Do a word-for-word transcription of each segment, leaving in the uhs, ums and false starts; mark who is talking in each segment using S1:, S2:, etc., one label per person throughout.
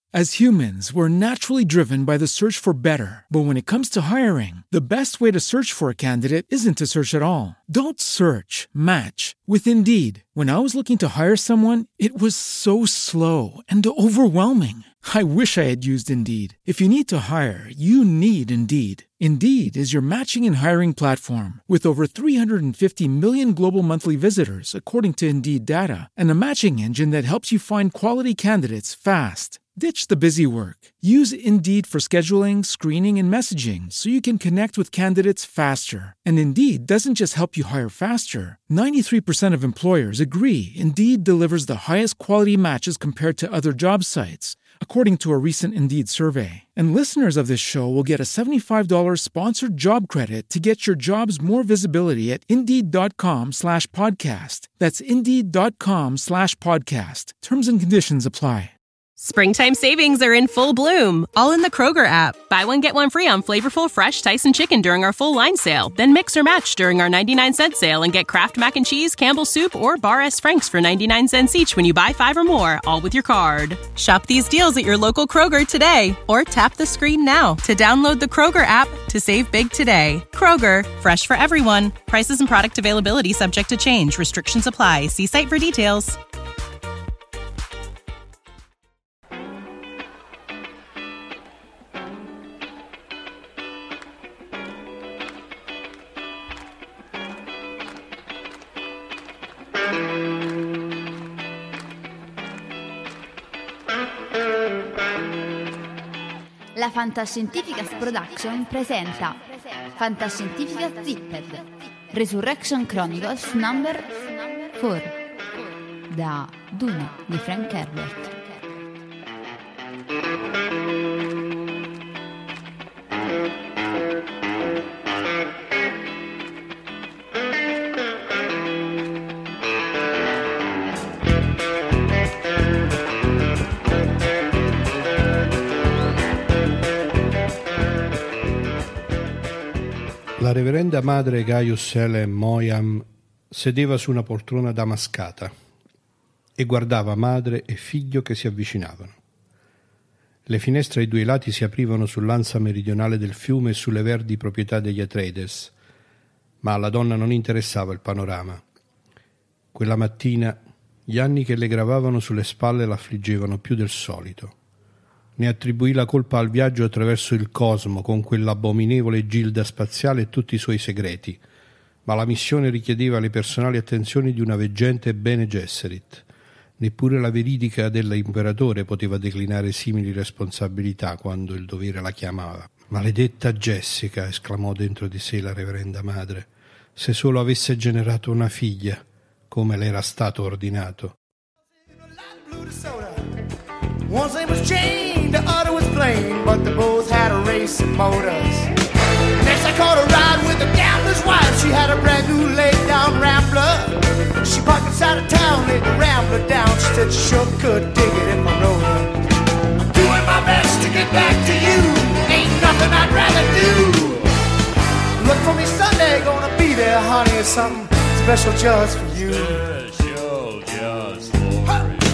S1: As humans, we're naturally driven by the search for better. But when it comes to hiring, the best way to search for a candidate isn't to search at all. Don't search, match with Indeed. When I was looking to hire someone, it was so slow and overwhelming. I wish I had used Indeed. If you need to hire, you need Indeed. Indeed is your matching and hiring platform with over three hundred fifty million global monthly visitors, according to Indeed data, and a matching engine that helps you find quality candidates fast. Ditch the busy work. Use Indeed for scheduling, screening, and messaging so you can connect with candidates faster. And Indeed doesn't just help you hire faster. ninety-three percent of employers agree Indeed delivers the highest quality matches compared to other job sites, according to a recent Indeed survey. And listeners of this show will get a seventy-five dollars sponsored job credit to get your jobs more visibility at Indeed.com slash podcast. That's Indeed.com slash podcast. Terms and conditions apply.
S2: Springtime savings are in full bloom, all in the Kroger app. Buy one, get one free on flavorful, fresh Tyson chicken during our full line sale. Then mix or match during our ninety-nine cent sale and get Kraft Mac and Cheese, Campbell's Soup, or Bar S. Frank's for ninety-nine cents each when you buy five or more, all with your card. Shop these deals at your local Kroger today, or tap the screen now to download the Kroger app to save big today. Kroger, fresh for everyone. Prices and product availability subject to change. Restrictions apply. See site for details.
S3: La Fantascientificas Production presenta Fantascientificas Zipped Resurrection Chronicles number four da Dune di Frank Herbert.
S4: La reverenda madre Gaius Helen Moyam sedeva su una poltrona damascata e guardava madre e figlio che si avvicinavano. Le finestre ai due lati si aprivano sull'ansa meridionale del fiume e sulle verdi proprietà degli Atreides, ma alla donna non interessava il panorama. Quella mattina gli anni che le gravavano sulle spalle l'affliggevano più del solito. Ne attribuì la colpa al viaggio attraverso il cosmo con quell'abominevole gilda spaziale e tutti i suoi segreti, ma la missione richiedeva le personali attenzioni di una veggente Bene Gesserit. Neppure la veridica dell'imperatore poteva declinare simili responsabilità quando il dovere la chiamava. «Maledetta Jessica!» esclamò dentro di sé la reverenda madre. «Se solo avesse generato una figlia, come le era stato ordinato!»
S5: One name was Jane, the other was plain, but they both had a race of motors. Next I caught a ride with a gambler's wife. She had a brand new laid-down Rambler. She parked inside of town, laid the Rambler down. She said she sure could dig it if I rode her. I'm doing my best to get back to you. Ain't nothing I'd rather do. Look for me Sunday, gonna be there, honey. It's something special just for you.
S6: Special just for you.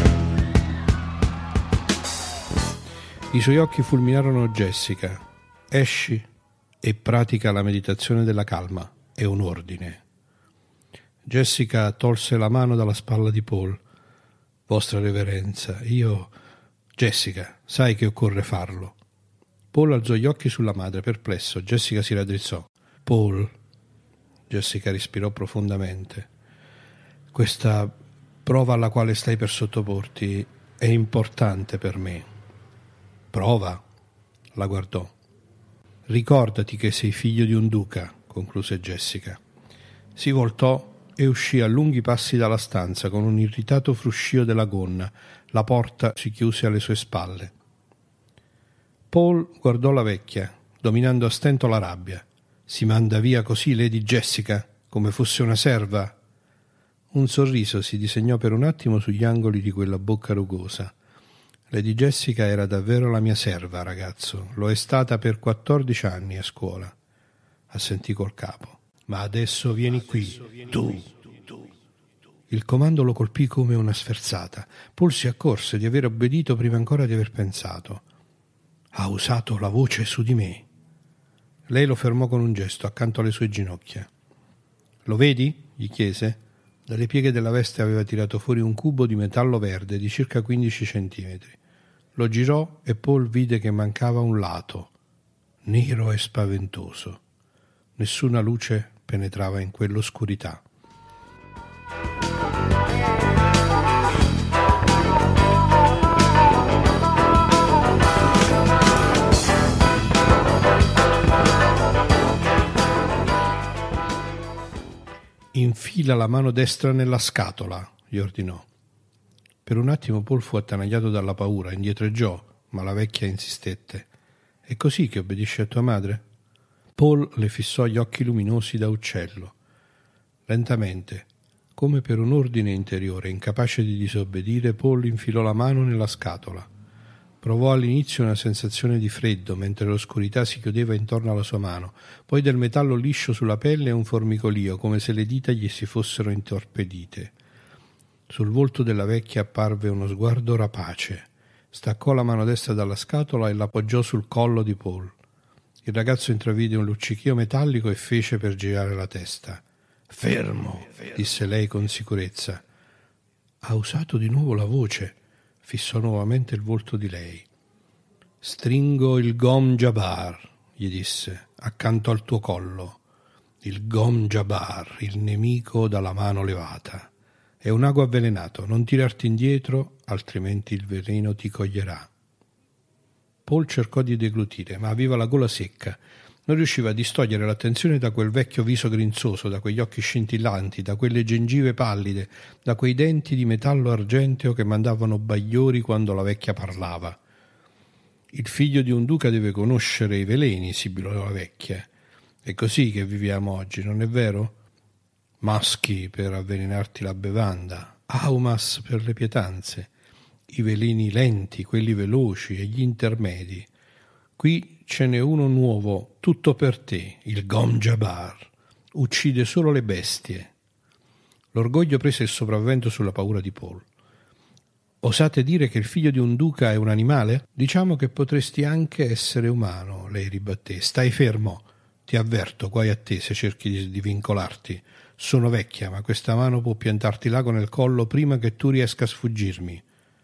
S4: I suoi occhi fulminarono Jessica. Esci e pratica la meditazione della calma. È un ordine. Jessica tolse la mano dalla spalla di Paul. Vostra reverenza, io... Jessica, sai che occorre farlo. Paul alzò gli occhi sulla madre, perplesso. Jessica si raddrizzò. Paul. Jessica respirò profondamente. Questa prova alla quale stai per sottoporti è importante per me. Prova, la guardò. Ricordati che sei figlio di un duca, concluse Jessica. Si voltò e uscì a lunghi passi dalla stanza con un irritato fruscio della gonna. La porta si chiuse alle sue spalle. Paul guardò la vecchia, dominando a stento la rabbia. Si manda via così Lady Jessica, come fosse una serva? Un sorriso si disegnò per un attimo sugli angoli di quella bocca rugosa. Lady Jessica era davvero la mia serva, ragazzo. Lo è stata per quattordici anni a scuola. Assentì col capo. Ma adesso vieni qui, tu. Il comando lo colpì come una sferzata. Paul si accorse di aver obbedito prima ancora di aver pensato. Ha usato la voce su di me. Lei lo fermò con un gesto accanto alle sue ginocchia. Lo vedi? Gli chiese. Dalle pieghe della veste aveva tirato fuori un cubo di metallo verde di circa quindici centimetri. Lo girò e Paul vide che mancava un lato, nero e spaventoso. Nessuna luce penetrava in quell'oscurità. Infila la mano destra nella scatola, gli ordinò. Per un attimo Paul fu attanagliato dalla paura, indietreggiò, ma la vecchia insistette. È così che obbedisci a tua madre? Paul le fissò gli occhi luminosi da uccello. Lentamente, come per un ordine interiore, incapace di disobbedire, Paul infilò la mano nella scatola. Provò all'inizio una sensazione di freddo mentre l'oscurità si chiudeva intorno alla sua mano, poi del metallo liscio sulla pelle e un formicolio, come se le dita gli si fossero intorpidite. Sul volto della vecchia apparve uno sguardo rapace. Staccò la mano destra dalla scatola e l'appoggiò sul collo di Paul. Il ragazzo intravide un luccichio metallico e fece per girare la testa. «Fermo!» disse lei con sicurezza. «Ha usato di nuovo la voce», fissò nuovamente il volto di lei. «Stringo il Gom Jabbar», gli disse, «accanto al tuo collo. Il Gom Jabbar, il nemico dalla mano levata. È un ago avvelenato, non tirarti indietro, altrimenti il veleno ti coglierà». Paul cercò di deglutire, ma aveva la gola secca. Non riusciva a distogliere l'attenzione da quel vecchio viso grinzoso, da quegli occhi scintillanti, da quelle gengive pallide, da quei denti di metallo argenteo che mandavano bagliori quando la vecchia parlava. «Il figlio di un duca deve conoscere i veleni», sibilò la vecchia. «È così che viviamo oggi, non è vero? Maschi per avvelenarti la bevanda, aumas per le pietanze, i veleni lenti, quelli veloci e gli intermedi. Qui ce n'è uno nuovo, tutto per te, il Gom Jabbar. Uccide solo le bestie». L'orgoglio prese il sopravvento sulla paura di Paul. «Osate dire che il figlio di un duca è un animale? Diciamo che potresti anche essere umano», lei ribatté. «Stai fermo, ti avverto, guai a te se cerchi di, di vincolarti. Sono vecchia, ma questa mano può piantarti l'ago nel collo prima che tu riesca a sfuggirmi».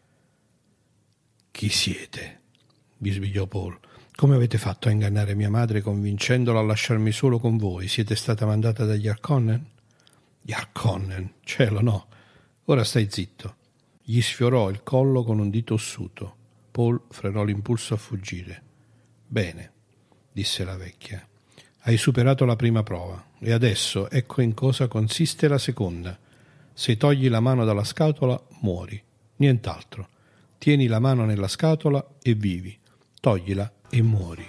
S4: «Chi siete?» bisbigliò Paul. «Come avete fatto a ingannare mia madre convincendola a lasciarmi solo con voi? Siete stata mandata dagli Harkonnen?» «Gli Harkonnen? Cielo, no. Ora stai zitto». Gli sfiorò il collo con un dito ossuto. Paul frenò l'impulso a fuggire. «Bene», disse la vecchia. «Hai superato la prima prova e adesso ecco in cosa consiste la seconda. Se togli la mano dalla scatola, muori. Nient'altro. Tieni la mano nella scatola e vivi. Toglila e muori».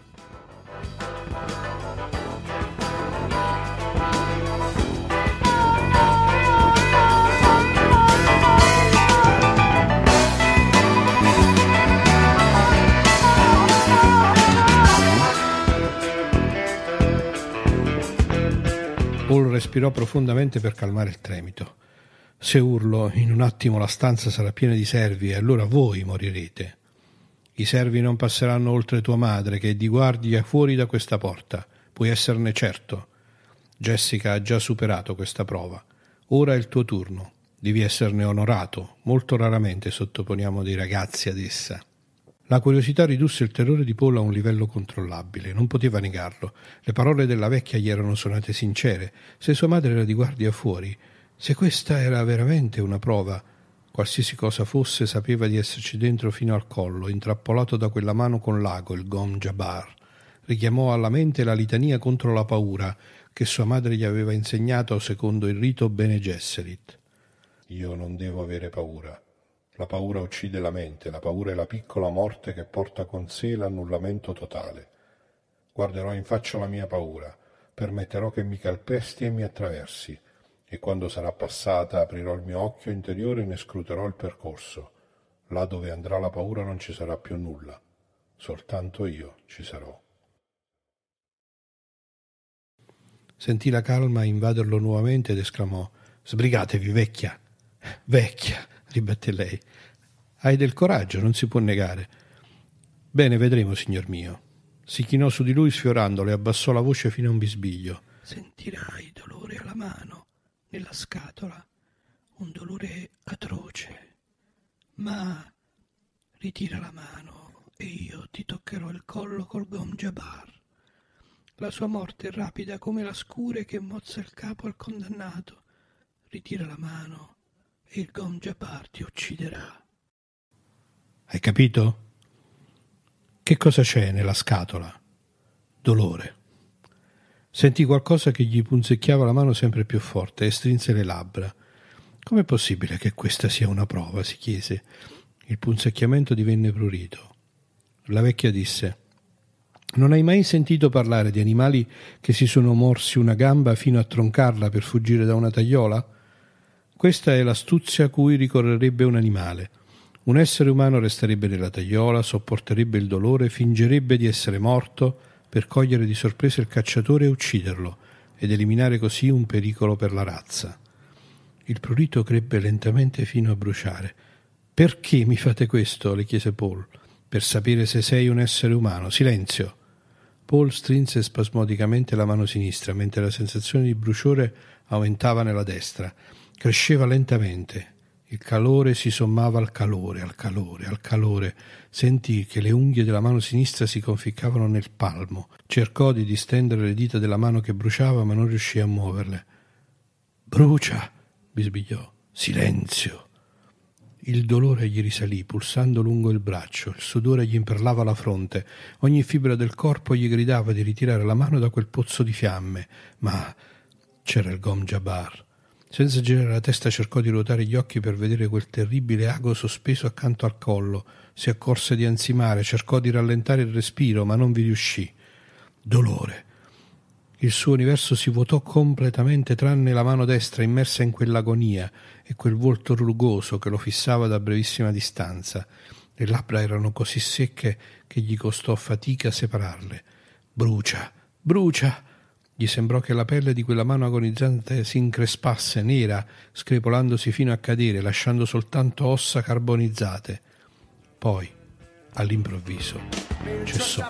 S4: Paul respirò profondamente per calmare il tremito. «Se urlo, in un attimo la stanza sarà piena di servi e allora voi morirete. I servi non passeranno oltre tua madre, che è di guardia fuori da questa porta. Puoi esserne certo. Jessica ha già superato questa prova. Ora è il tuo turno. Devi esserne onorato. Molto raramente sottoponiamo dei ragazzi ad essa». La curiosità ridusse il terrore di Paul a un livello controllabile. Non poteva negarlo. Le parole della vecchia gli erano suonate sincere. Se sua madre era di guardia fuori, se questa era veramente una prova, qualsiasi cosa fosse, sapeva di esserci dentro fino al collo, intrappolato da quella mano con l'ago, il Gom Jabbar. Richiamò alla mente la litania contro la paura che sua madre gli aveva insegnato secondo il rito Bene Gesserit. «Io non devo avere paura. La paura uccide la mente, la paura è la piccola morte che porta con sé l'annullamento totale. Guarderò in faccia la mia paura, permetterò che mi calpesti e mi attraversi, e quando sarà passata aprirò il mio occhio interiore e ne scruterò il percorso. Là dove andrà la paura non ci sarà più nulla, soltanto io ci sarò». Sentì la calma invaderlo nuovamente ed esclamò: Sbrigatevi, vecchia. Vecchia, ribatté lei. Hai del coraggio, non si può negare. Bene, vedremo, signor mio. Si chinò su di lui sfiorandolo e abbassò la voce fino a un bisbiglio. Sentirai dolore alla mano, nella scatola, un dolore atroce. Ma ritira la mano e io ti toccherò il collo col Gom Jabbar. La sua morte è rapida come la scure che mozza il capo al condannato. Ritira la mano e il Gom Jabbar ti ucciderà. Hai capito? Che cosa c'è nella scatola? Dolore. Sentì qualcosa che gli punzecchiava la mano sempre più forte e strinse le labbra. Com'è possibile che questa sia una prova? Si chiese. Il punzecchiamento divenne prurito. La vecchia disse: non hai mai sentito parlare di animali che si sono morsi una gamba fino a troncarla per fuggire da una tagliola? Questa è l'astuzia a cui ricorrerebbe un animale. Un essere umano resterebbe nella tagliola, sopporterebbe il dolore, fingerebbe di essere morto per cogliere di sorpresa il cacciatore e ucciderlo, ed eliminare così un pericolo per la razza. Il prurito crebbe lentamente fino a bruciare. «Perché mi fate questo?» le chiese Paul. «Per sapere se sei un essere umano. Silenzio!» Paul strinse spasmodicamente la mano sinistra, mentre la sensazione di bruciore aumentava nella destra. Cresceva lentamente. Il calore si sommava al calore, al calore, al calore. Sentì che le unghie della mano sinistra si conficcavano nel palmo. Cercò di distendere le dita della mano che bruciava, ma non riuscì a muoverle. «Brucia!» bisbigliò. «Silenzio!» Il dolore gli risalì, pulsando lungo il braccio. Il sudore gli imperlava la fronte. Ogni fibra del corpo gli gridava di ritirare la mano da quel pozzo di fiamme. Ma c'era il Gom Jabbar. Senza girare la testa cercò di ruotare gli occhi per vedere quel terribile ago sospeso accanto al collo. Si accorse di ansimare, cercò di rallentare il respiro, ma non vi riuscì. Dolore. Il suo universo si vuotò completamente tranne la mano destra immersa in quell'agonia e quel volto rugoso che lo fissava da brevissima distanza. Le labbra erano così secche che gli costò fatica separarle. «Brucia! Brucia!» Gli sembrò che la pelle di quella mano agonizzante si increspasse, nera, screpolandosi fino a cadere, lasciando soltanto ossa carbonizzate. Poi, all'improvviso, cessò.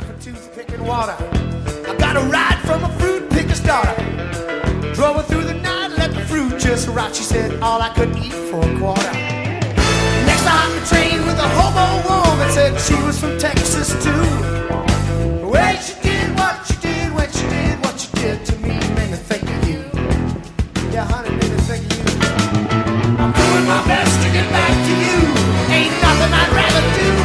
S5: To me, made me think of you. Yeah, honey, made me think of you. I'm doing my best to get back to you. Ain't nothing I'd rather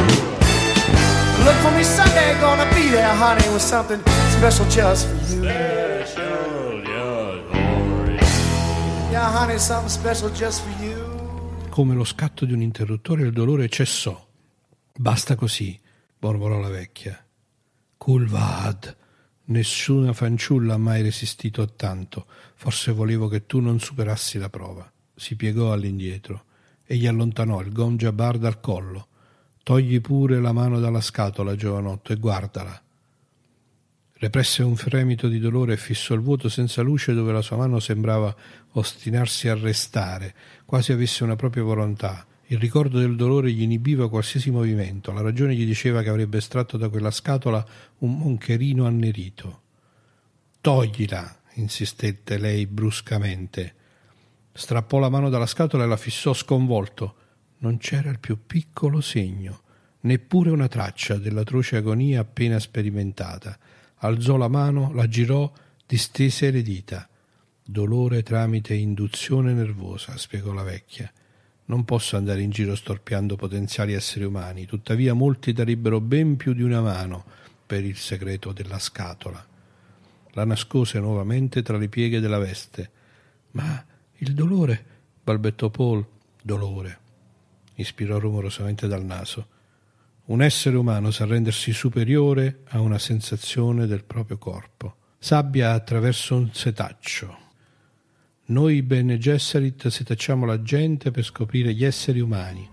S5: do. Look for me Sunday, gonna be there, honey, with something special just for you.
S6: Special just for you.
S5: Yeah, honey, something special just for you.
S4: Come lo scatto di un interruttore, il dolore cessò. Basta così, mormorò la vecchia. Kulvad. Nessuna fanciulla ha mai resistito a tanto. Forse volevo che tu non superassi la prova. Si piegò all'indietro e gli allontanò il Gom Jabbar dal collo. Togli pure la mano dalla scatola, giovanotto, e guardala. Represse un fremito di dolore e fissò il vuoto senza luce dove la sua mano sembrava ostinarsi a restare, quasi avesse una propria volontà. Il ricordo del dolore gli inibiva qualsiasi movimento. La ragione gli diceva che avrebbe estratto da quella scatola un moncherino annerito. «Toglila!» insistette lei bruscamente. Strappò la mano dalla scatola e la fissò sconvolto. Non c'era il più piccolo segno, neppure una traccia dell'atroce agonia appena sperimentata. Alzò la mano, la girò, distese le dita. «Dolore tramite induzione nervosa», spiegò la vecchia. Non posso andare in giro storpiando potenziali esseri umani, tuttavia molti darebbero ben più di una mano per il segreto della scatola. La nascose nuovamente tra le pieghe della veste. «Ma il dolore», balbettò Paul. «Dolore», ispirò rumorosamente dal naso. Un essere umano sa rendersi superiore a una sensazione del proprio corpo. Sabbia attraverso un setaccio. Noi Bene Gesserit setacciamo la gente per scoprire gli esseri umani.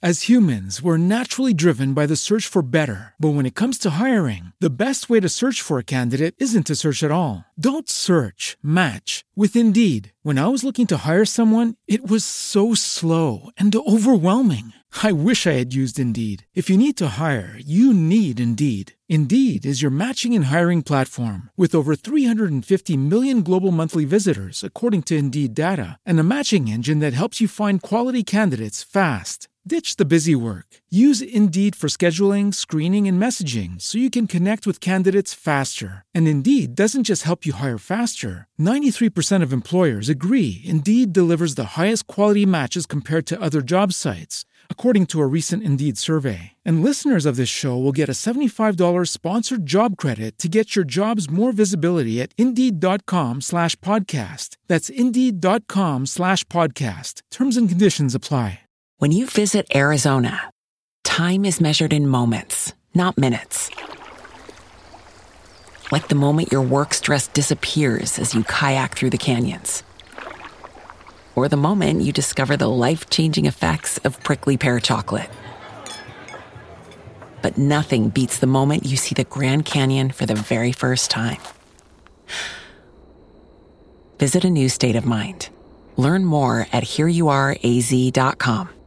S1: As humans, we're naturally driven by the search for better. But when it comes to hiring, the best way to search for a candidate isn't to search at all. Don't search, match with Indeed. When I was looking to hire someone, it was so slow and overwhelming. I wish I had used Indeed. If you need to hire, you need Indeed. Indeed is your matching and hiring platform with over three hundred fifty million global monthly visitors, according to Indeed data, and a matching engine that helps you find quality candidates fast. Ditch the busy work. Use Indeed for scheduling, screening, and messaging so you can connect with candidates faster. And Indeed doesn't just help you hire faster. ninety-three percent of employers agree Indeed delivers the highest quality matches compared to other job sites, according to a recent Indeed survey. And listeners of this show will get a seventy-five dollars sponsored job credit to get your jobs more visibility at Indeed.com slash podcast. That's Indeed.com slash podcast. Terms and conditions apply.
S7: When you visit Arizona, time is measured in moments, not minutes. Like the moment your work stress disappears as you kayak through the canyons. Or the moment you discover the life-changing effects of prickly pear chocolate. But nothing beats the moment you see the Grand Canyon for the very first time. Visit a new state of mind. Learn more at here you are A Z dot com.